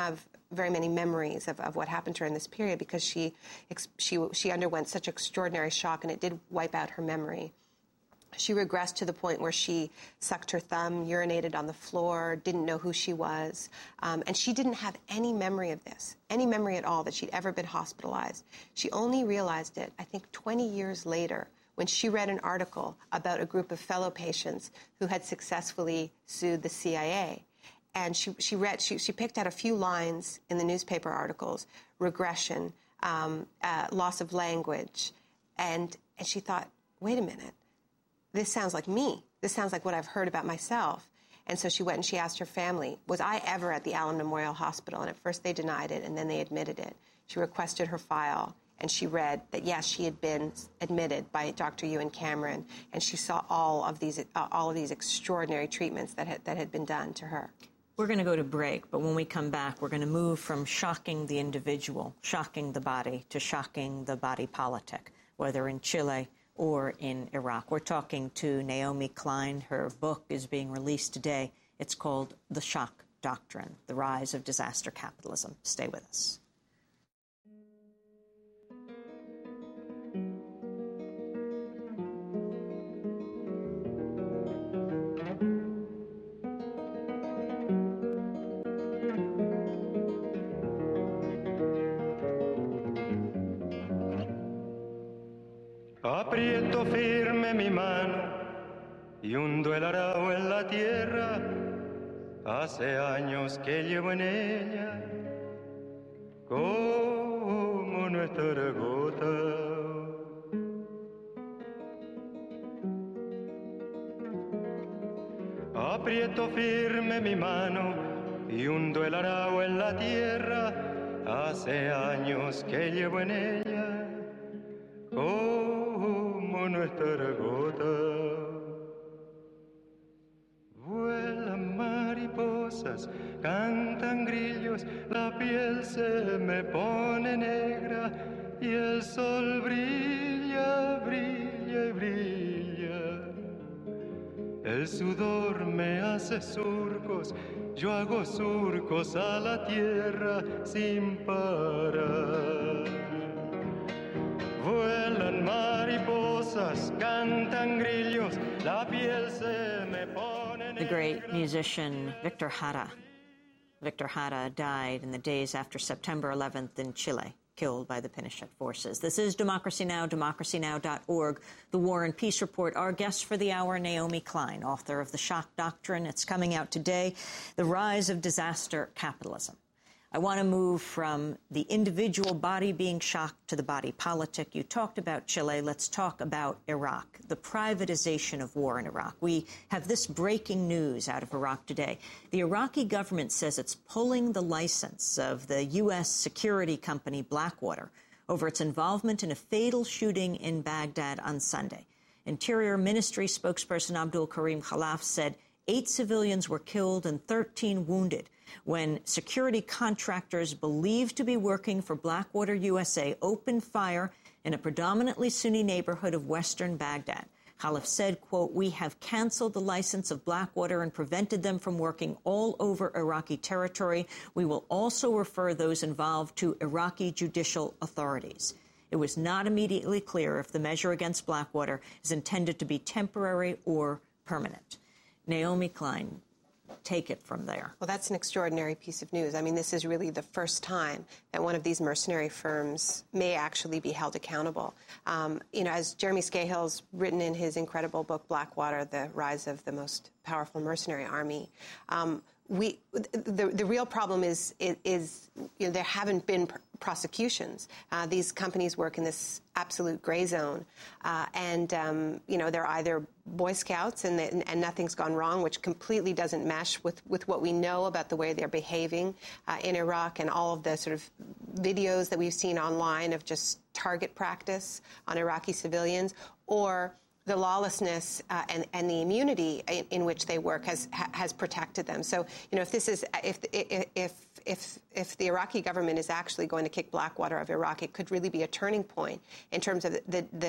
very many memories of what happened to her in this period because she underwent such extraordinary shock, and it did wipe out her memory. She regressed to the point where she sucked her thumb, urinated on the floor, didn't know who she was, and she didn't have any memory of this, any memory at all that she'd ever been hospitalized. She only realized it, I think, 20 years later when she read an article about a group of fellow patients who had successfully sued the CIA. And she picked out a few lines in the newspaper articles, regression, loss of language, and she thought, wait a minute. This sounds like me. This sounds like what I've heard about myself. And so she went and she asked her family, was I ever at the Allen Memorial Hospital? And at first they denied it, and then they admitted it. She requested her file, and she read that, yes, she had been admitted by Dr. Ewan Cameron, and she saw all of these extraordinary treatments that had been done to her. We're going to go to break, but when we come back, we're going to move from shocking the individual, shocking the body, to shocking the body politic, whether in Chile or in Iraq. We're talking to Naomi Klein. Her book is being released today. It's called The Shock Doctrine, The Rise of Disaster Capitalism. Stay with us. Aprieto firme mi mano y hundo el arao en la tierra. Hace años que llevo en ella como nuestra gota. Aprieto firme mi mano y hundo el arao en la tierra. Hace años que llevo en ella como nuestra gota. Vuelan mariposas, cantan grillos, la piel se me pone negra y el sol brilla, brilla y brilla. El sudor me hace surcos, yo hago surcos a la tierra sin parar. Vuelan mariposas, cantan grillos, la piel se me pone negra. The great musician Victor Jara. Victor Jara died in the days after September 11th in Chile, killed by the Pinochet forces. This is Democracy Now!, democracynow.org, The War and Peace Report. Our guest for the hour, Naomi Klein, author of The Shock Doctrine. It's coming out today, The Rise of Disaster Capitalism. I want to move from the individual body being shocked to the body politic. You talked about Chile. Let's talk about Iraq, the privatization of war in Iraq. We have this breaking news out of Iraq today. The Iraqi government says it's pulling the license of the U.S. security company Blackwater over its involvement in a fatal shooting in Baghdad on Sunday. Interior Ministry spokesperson Abdul Karim Khalaf said 8 civilians were killed and 13 wounded when security contractors believed to be working for Blackwater USA opened fire in a predominantly Sunni neighborhood of western Baghdad. Khalaf said, quote, "We have canceled the license of Blackwater and prevented them from working all over Iraqi territory. We will also refer those involved to Iraqi judicial authorities." It was not immediately clear if the measure against Blackwater is intended to be temporary or permanent. Naomi Klein, take it from there. Well, that's an extraordinary piece of news. I mean, this is really the first time that one of these mercenary firms may actually be held accountable. As Jeremy Scahill's written in his incredible book, Blackwater, The Rise of the Most Powerful Mercenary Army, the real problem is there haven't been prosecutions. These companies work in this absolute gray zone, and they're either Boy Scouts and nothing's gone wrong, which completely doesn't mesh with what we know about the way they're behaving in Iraq and all of the sort of videos that we've seen online of just target practice on Iraqi civilians, or the lawlessness and the immunity in which they work has protected them. So, if the Iraqi government is actually going to kick Blackwater of Iraq, it could really be a turning point in terms of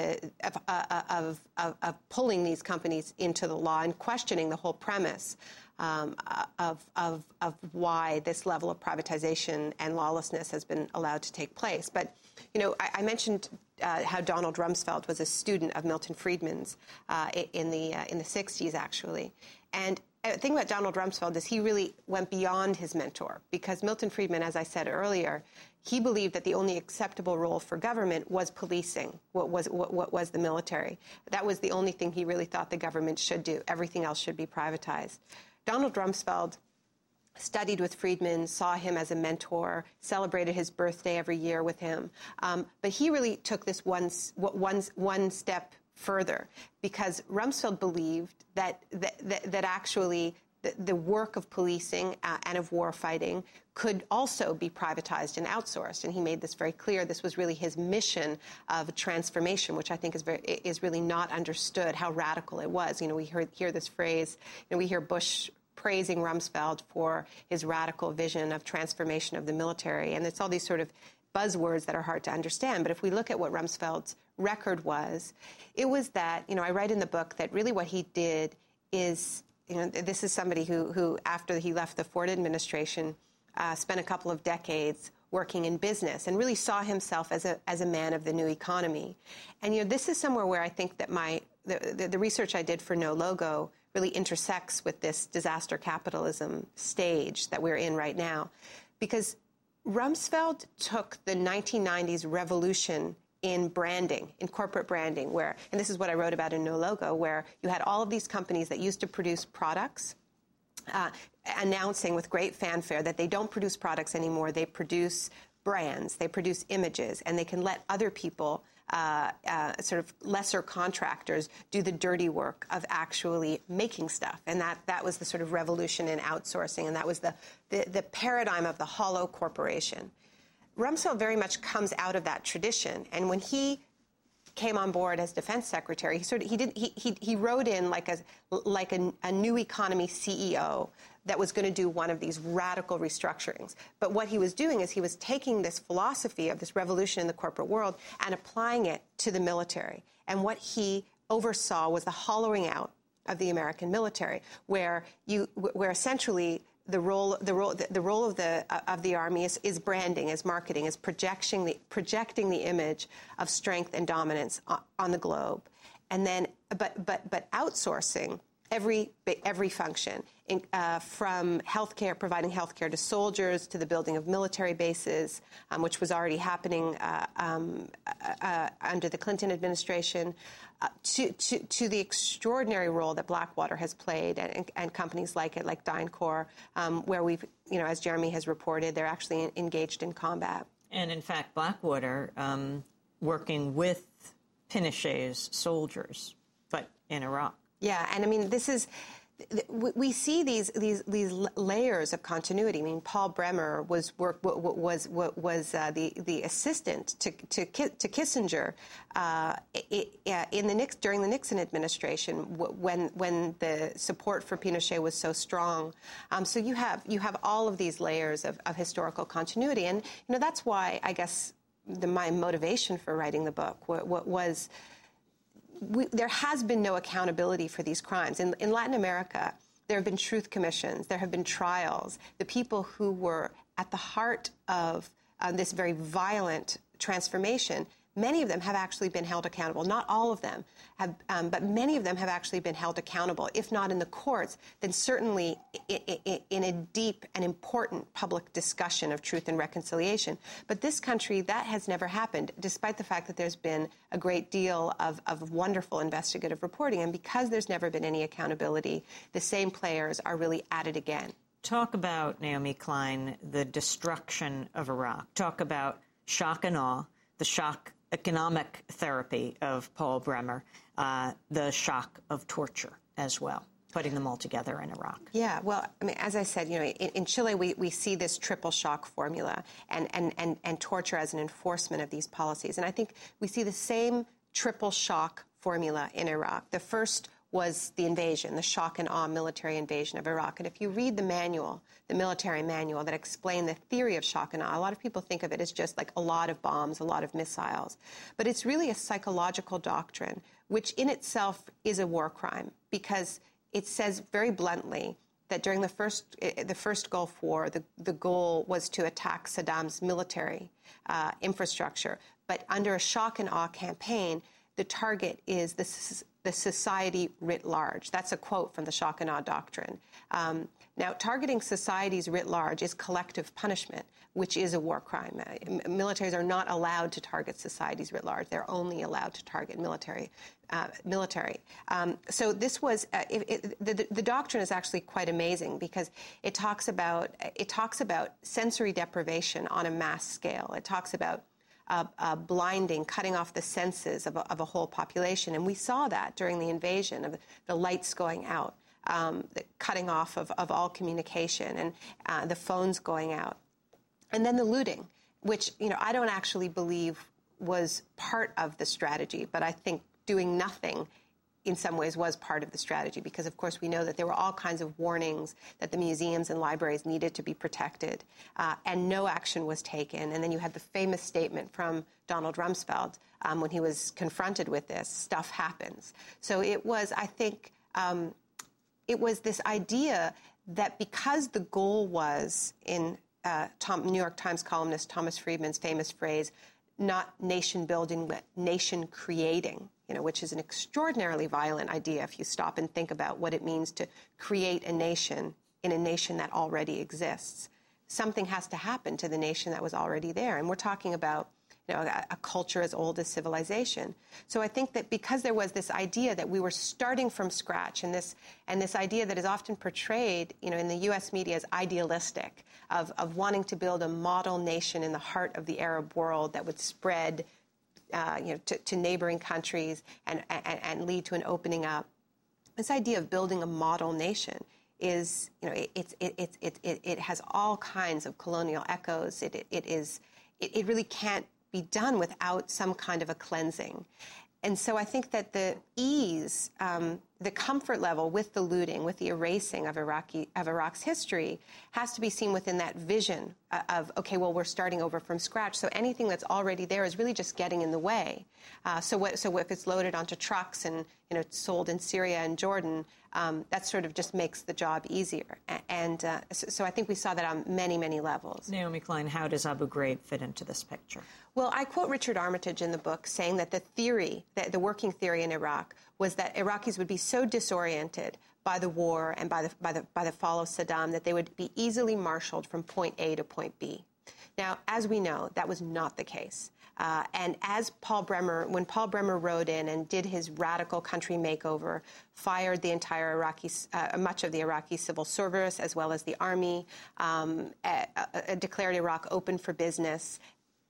of pulling these companies into the law and questioning the whole premise of why this level of privatization and lawlessness has been allowed to take place. But, you know, I mentioned how Donald Rumsfeld was a student of Milton Friedman's in the 60s, actually. And the thing about Donald Rumsfeld is he really went beyond his mentor, because Milton Friedman, as I said earlier, he believed that the only acceptable role for government was policing, what was the military. That was the only thing he really thought the government should do. Everything else should be privatized. Donald Rumsfeld studied with Friedman, saw him as a mentor, celebrated his birthday every year with him. But he really took this one step further, because Rumsfeld believed that actually the work of policing and of war fighting could also be privatized and outsourced. And he made this very clear. This was really his mission of transformation, which I think is really not understood how radical it was. You know, we hear this phrase, you know, we hear Bush praising Rumsfeld for his radical vision of transformation of the military. And it's all these sort of buzzwords that are hard to understand. But if we look at what Rumsfeld's record was, it was that, you know, I write in the book that really what he did is, you know, this is somebody who after he left the Ford administration, spent a couple of decades working in business and really saw himself as a man of the new economy. And, you know, this is somewhere where I think that the research I did for No Logo really intersects with this disaster capitalism stage that we're in right now. Because Rumsfeld took the 1990s revolution in branding, in corporate branding, where, and this is what I wrote about in No Logo, where you had all of these companies that used to produce products, announcing with great fanfare that they don't produce products anymore, they produce brands, they produce images, and they can let other people, sort of lesser contractors, do the dirty work of actually making stuff. And that was the sort of revolution in outsourcing, and that was the paradigm of the hollow corporation. Rumsfeld very much comes out of that tradition, and when he came on board as defense secretary, he wrote in like a new economy CEO that was going to do one of these radical restructurings. But what he was doing is he was taking this philosophy of this revolution in the corporate world and applying it to the military. And what he oversaw was the hollowing out of the American military, where essentially the role of the Army is branding, is marketing, is projecting the image of strength and dominance on the globe, and then but outsourcing every function, from healthcare, providing healthcare to soldiers, to the building of military bases, which was already happening under the Clinton administration, to the extraordinary role that Blackwater has played, and companies like it, like DynCorp, where we've, you know, as Jeremy has reported, they're actually engaged in combat. And in fact, Blackwater working with Pinochet's soldiers, but in Iraq. Yeah, and I mean, this is, we see these layers of continuity. I mean, Paul Bremer was the assistant to Kissinger during the Nixon administration when the support for Pinochet was so strong. So you have all of these layers of historical continuity, and you know that's why I guess my motivation for writing the book was. There has been no accountability for these crimes. In Latin America, there have been truth commissions, there have been trials. The people who were at the heart of this very violent transformation, many of them have actually been held accountable. Not all of them have, but many of them have actually been held accountable, if not in the courts, then certainly in a deep and important public discussion of truth and reconciliation. But this country, that has never happened, despite the fact that there's been a great deal of wonderful investigative reporting. And because there's never been any accountability, the same players are really at it again. Talk about, Naomi Klein, the destruction of Iraq. Talk about shock and awe, the shock economic therapy of Paul Bremer, the shock of torture as well, putting them all together in Iraq. Yeah, well, I mean, as I said, you know, in Chile we see this triple shock formula and torture as an enforcement of these policies. And I think we see the same triple shock formula in Iraq. The first was the invasion, the shock and awe military invasion of Iraq. And if you read the manual, the military manual that explained the theory of shock and awe, a lot of people think of it as just like a lot of bombs, a lot of missiles. But it's really a psychological doctrine, which in itself is a war crime, because it says very bluntly that during the first Gulf War, the goal was to attack Saddam's military infrastructure. But under a shock and awe campaign, the target is the society writ large. That's a quote from the shock and awe doctrine. Now, targeting societies writ large is collective punishment, which is a war crime. Militaries are not allowed to target societies writ large. They're only allowed to target military. So this was the doctrine is actually quite amazing because it talks about sensory deprivation on a mass scale. It talks about blinding, cutting off the senses of a whole population, and we saw that during the invasion of the lights going out, the cutting off of all communication, and the phones going out, and then the looting, which I don't actually believe was part of the strategy, but I think doing nothing in some ways was part of the strategy because, of course, we know that there were all kinds of warnings that the museums and libraries needed to be protected, and no action was taken. And then you had the famous statement from Donald Rumsfeld when he was confronted with this, stuff happens. So it was, I think, it was this idea that because the goal was, in New York Times columnist Thomas Friedman's famous phrase, not nation building, but nation creating, which is an extraordinarily violent idea if you stop and think about what it means to create a nation in a nation that already exists. Something has to happen to the nation that was already there. And we're talking about a culture as old as civilization. So I think that because there was this idea that we were starting from scratch, and this idea that is often portrayed, in the U.S. media as idealistic, of wanting to build a model nation in the heart of the Arab world that would spread, to neighboring countries and lead to an opening up. This idea of building a model nation is, it has all kinds of colonial echoes. It really can't be done without some kind of a cleansing. And so I think that the ease, the comfort level with the looting, with the erasing of Iraq's history has to be seen within that vision of, okay, well, we're starting over from scratch. So anything that's already there is really just getting in the way. So if it's loaded onto trucks and, sold in Syria and Jordan, that sort of just makes the job easier. And so I think we saw that on many, many levels. Naomi Klein, how does Abu Ghraib fit into this picture? Well, I quote Richard Armitage in the book saying that the working theory in Iraq was that Iraqis would be so disoriented by the war and by the fall of Saddam that they would be easily marshaled from point A to point B. Now, as we know, that was not the case. And as when Paul Bremer rode in and did his radical country makeover, fired the entire much of the Iraqi civil service as well as the army, declared Iraq open for business.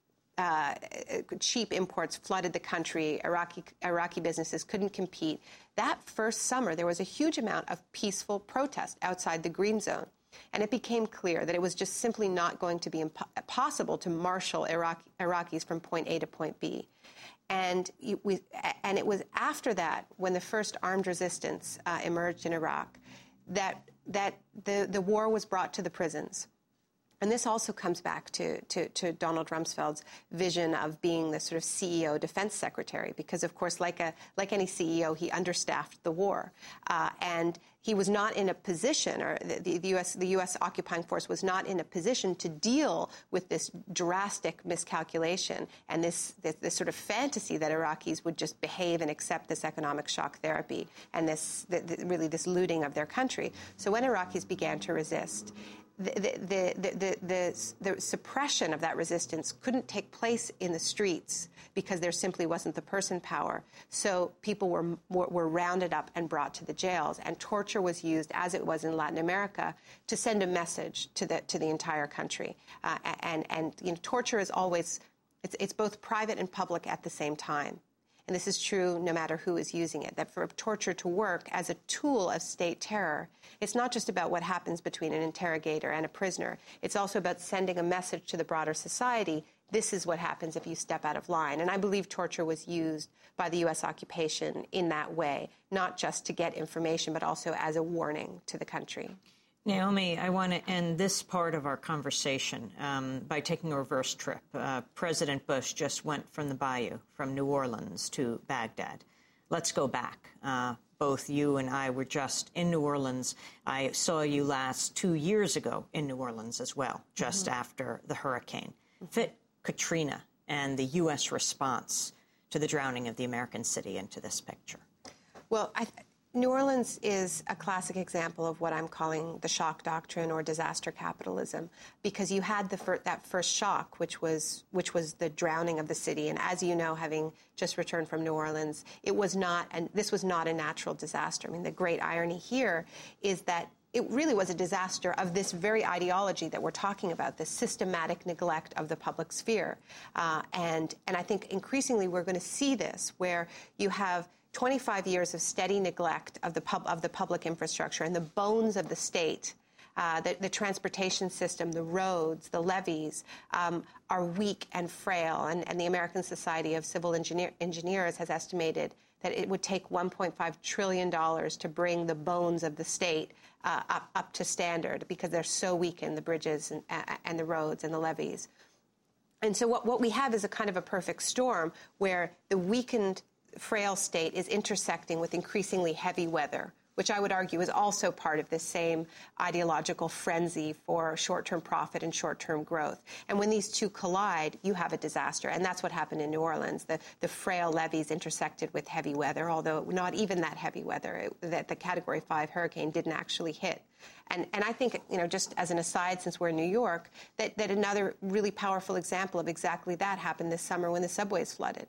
Cheap imports flooded the country. Iraqi businesses couldn't compete. That first summer, there was a huge amount of peaceful protest outside the Green Zone. And it became clear that it was just simply not going to be possible to marshal Iraqis from point A to point B. And it was after that, when the first armed resistance emerged in Iraq, that the war was brought to the prisons. And this also comes back to Donald Rumsfeld's vision of being the sort of CEO defense secretary, because, of course, like any CEO, he understaffed the war. And he was not in a position, or the U.S. occupying force was not in a position to deal with this drastic miscalculation and this sort of fantasy that Iraqis would just behave and accept this economic shock therapy and this looting of their country. So when Iraqis began to resist, the suppression of that resistance couldn't take place in the streets because there simply wasn't the person power. So people were rounded up and brought to the jails, and torture was used, as it was in Latin America, to send a message to the entire country. And torture is always it's both private and public at the same time. And this is true no matter who is using it, that for torture to work as a tool of state terror, it's not just about what happens between an interrogator and a prisoner. It's also about sending a message to the broader society. This is what happens if you step out of line. And I believe torture was used by the U.S. occupation in that way, not just to get information, but also as a warning to the country. Naomi, I want to end this part of our conversation by taking a reverse trip. President Bush just went from the Bayou, from New Orleans to Baghdad. Let's go back. both you and I were just in New Orleans. I saw you last 2 years ago in New Orleans as well, just after the hurricane. Fit Katrina and the U.S. response to the drowning of the American city into this picture. Well, New Orleans is a classic example of what I'm calling the shock doctrine or disaster capitalism, because you had that first shock, which was the drowning of the city. And as you know, having just returned from New Orleans, this was not a natural disaster. I mean, the great irony here is that it really was a disaster of this very ideology that we're talking about, the systematic neglect of the public sphere. And I think increasingly we're going to see this, where you have 25 years of steady neglect of the public infrastructure and the bones of the state. The transportation system, the roads, the levees are weak and frail. And the American Society of Civil Engineers has estimated that it would take $1.5 trillion to bring the bones of the state up to standard, because they're so weakened, the bridges and the roads and the levees. And so what we have is a kind of a perfect storm where the weakened, frail state is intersecting with increasingly heavy weather, which I would argue is also part of this same ideological frenzy for short-term profit and short-term growth. And when these two collide, you have a disaster. And that's what happened in New Orleans. The frail levees intersected with heavy weather, although not even that heavy weather, that the Category 5 hurricane didn't actually hit. And I think, just as an aside, since we're in New York, that another really powerful example of exactly that happened this summer when the subways flooded.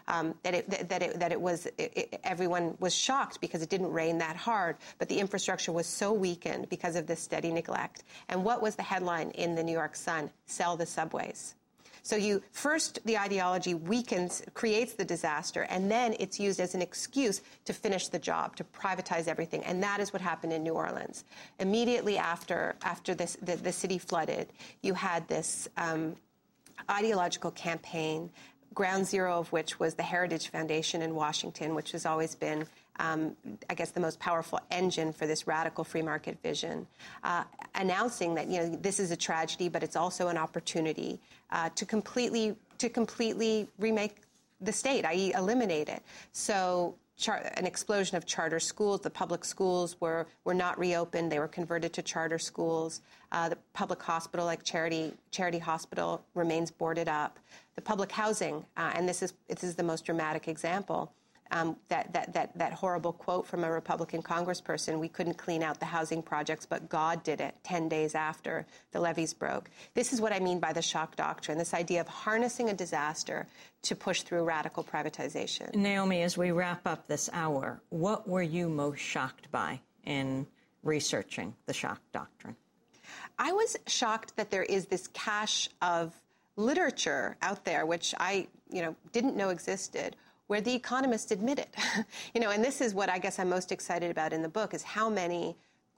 Everyone was shocked because it didn't rain that hard, but the infrastructure was so weakened because of this steady neglect. And what was the headline in the New York Sun? Sell the subways. So the ideology weakens, creates the disaster, and then it's used as an excuse to finish the job, to privatize everything. And that is what happened in New Orleans. Immediately after the city flooded, you had this ideological campaign, ground zero of which was the Heritage Foundation in Washington, which has always been I guess the most powerful engine for this radical free market vision, announcing that this is a tragedy, but it's also an opportunity to completely remake the state, i.e., eliminate it. So an explosion of charter schools. The public schools were not reopened; they were converted to charter schools. The public hospital, like Charity Hospital, remains boarded up. The public housing, and this is the most dramatic example. That horrible quote from a Republican congressperson, we couldn't clean out the housing projects, but God did it 10 days after the levees broke. This is what I mean by the shock doctrine, this idea of harnessing a disaster to push through radical privatization. Naomi, as we wrap up this hour, what were you most shocked by in researching the shock doctrine? I was shocked that there is this cache of literature out there, which I didn't know existed, where the economists admit it. And this is what I guess I'm most excited about in the book, is how many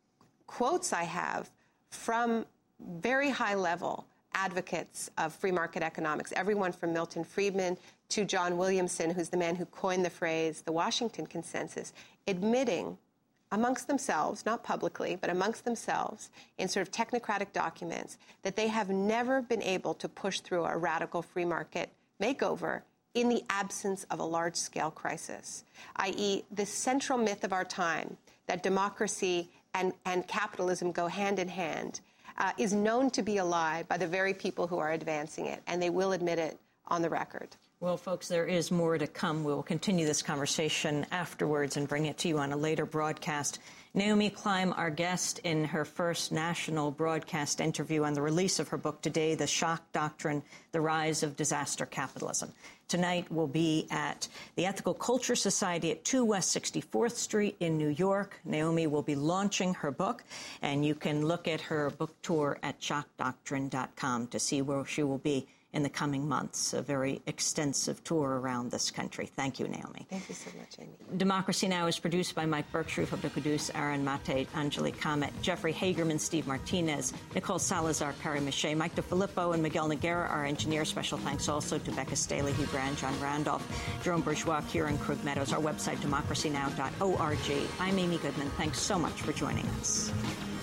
quotes I have from very high-level advocates of free market economics, everyone from Milton Friedman to John Williamson, who's the man who coined the phrase, the Washington Consensus, admitting amongst themselves, not publicly, but amongst themselves, in sort of technocratic documents, that they have never been able to push through a radical free market makeover in the absence of a large-scale crisis, i.e., the central myth of our time, that democracy and capitalism go hand in hand, is known to be a lie by the very people who are advancing it, and they will admit it on the record. Well, folks, there is more to come. We will continue this conversation afterwards and bring it to you on a later broadcast. Naomi Klein, our guest in her first national broadcast interview on the release of her book today, The Shock Doctrine, The Rise of Disaster Capitalism. Tonight we'll be at the Ethical Culture Society at 2 West 64th Street in New York. Naomi will be launching her book, and you can look at her book tour at shockdoctrine.com to see where she will be in the coming months, a very extensive tour around this country. Thank you, Naomi. Thank you so much, Amy. Democracy Now! Is produced by Mike Berkshire, Fabricadus, Aaron Mate, Angelique Comet, Jeffrey Hagerman, Steve Martinez, Nicole Salazar, Carrie Mache, Mike DeFilippo, and Miguel Noguera, our engineer. Special thanks also to Becca Staley, Hugh Brand, John Randolph, Jerome Bourgeois, Kieran Krug Meadows. Our website, democracynow.org. I'm Amy Goodman. Thanks so much for joining us.